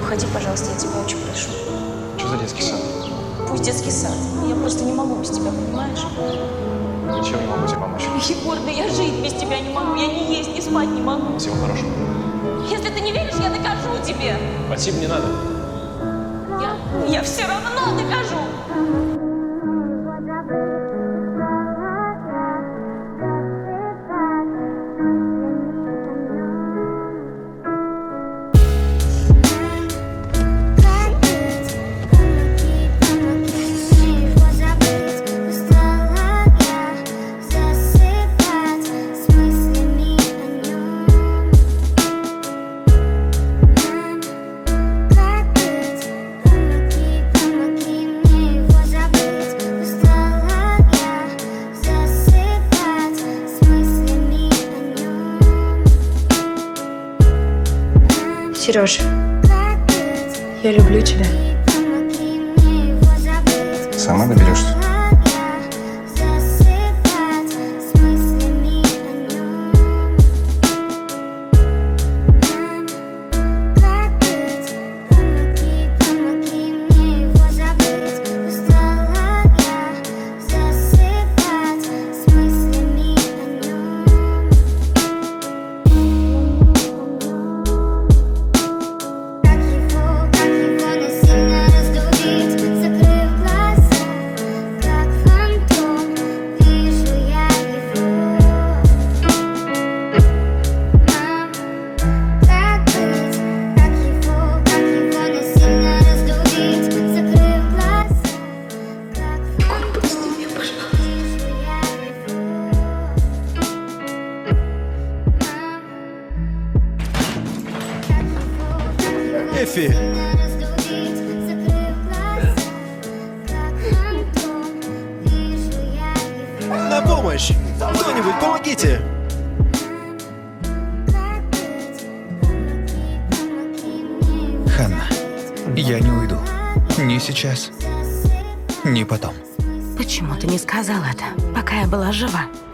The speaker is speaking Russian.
уходи, пожалуйста, я тебя очень прошу. Что за детский сад? Пусть детский сад. Я просто не могу без тебя, понимаешь? Ничем не могу тебе помочь. Егор, да я жить без тебя не могу. Я ни есть, ни спать не могу. Всего хорошего. Если ты не веришь, я докажу тебе. Спасибо, не надо. Я все равно докажу. Сереж, я люблю тебя. Сама доберешься? Эфи! На помощь! Кто-нибудь, помогите! Ханна, я не уйду. Ни сейчас, ни потом. Почему ты не сказал это, пока я была жива?